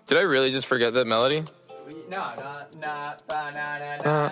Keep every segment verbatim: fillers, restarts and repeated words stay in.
Did I really just forget that melody? No, no, no, na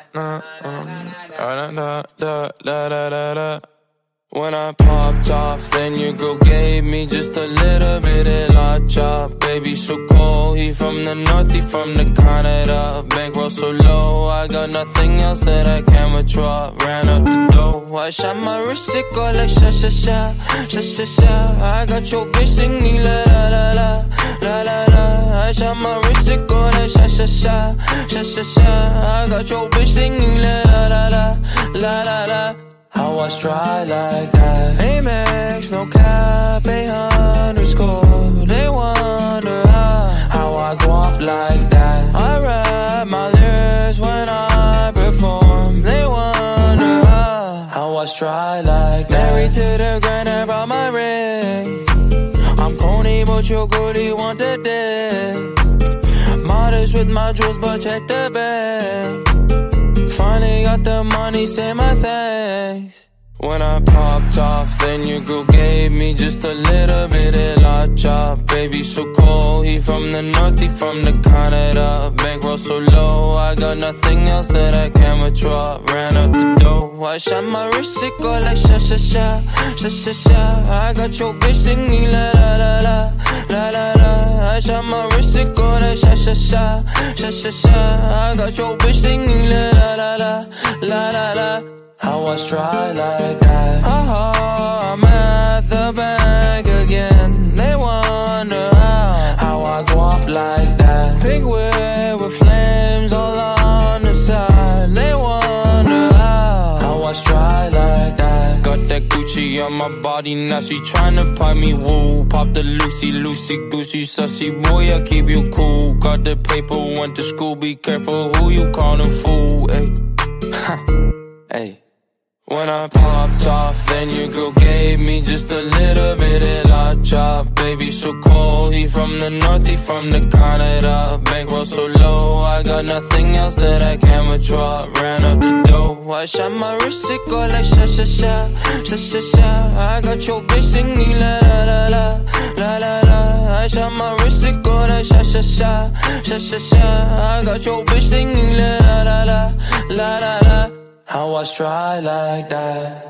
na na na na. When I popped off, then your girl gave me just a little bit of la chop. Baby so cold, he from the north, he from the Canada. Bankroll so low, I got nothing else that I can withdraw. Ran up the dough, I shot my wrist, it go like sha sha sha, sha sha sha. I got your bitch singing la la la la, la la la. I shot my wrist, it go like sha sha sha, sha sha sha. I got your bitch singing la la la la, la la la. How I stride like that? Amex, no cap, a underscore. They wonder how, how I go up like that. I rap my lyrics when I perform. They wonder how, how I stride like that. Married to the grind, I brought my ring. I'm corny, but your goodie want the dick. Modest with my jewels, but check the bag. Finally got the money, say my thanks. When I popped off, then your girl gave me just a little bit of la chop. Baby so cold, he from the north, he from the Canada. Bankroll so low, I got nothing else that I can withdraw. Ran up the dough, I shot my wrist, it go like sha sha sha, sha sha sha. I got your bitch singing la la la la, la la la. I shot my wrist, it go like sha sha sha, sha sha sha. I got your bitch singing la la la la, la la la. How I stride like that. Oh, I'm at the bank again. They wonder how, how I go up like that. Pink whip with flames all on the side. They wonder how, how I stride like that. Got that Gucci on my body, now she tryna pipe me woo. Pop the Lucy, Lucy, Goosey, sussy boy, I keep you cool. Got the paper, went to school, be careful who you callin' fool, ayy. Hey. When I popped off, then your girl gave me just a little bit of la chop. Baby so cold, he from the north, he from the Canada. Bankroll so low, I got nothing else that I can withdraw. Ran up the dough, I shot my wrist, it go like sha sha sha, sha sha sha. I got your bitch singing la la la la, la la la. I shot my wrist, it go like sha sha sha, sha sha sha. I got your bitch singing la la la la, la la la. How I stride like that.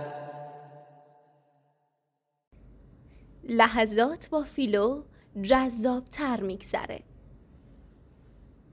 لحظات با فیلو جذاب تر میگذره.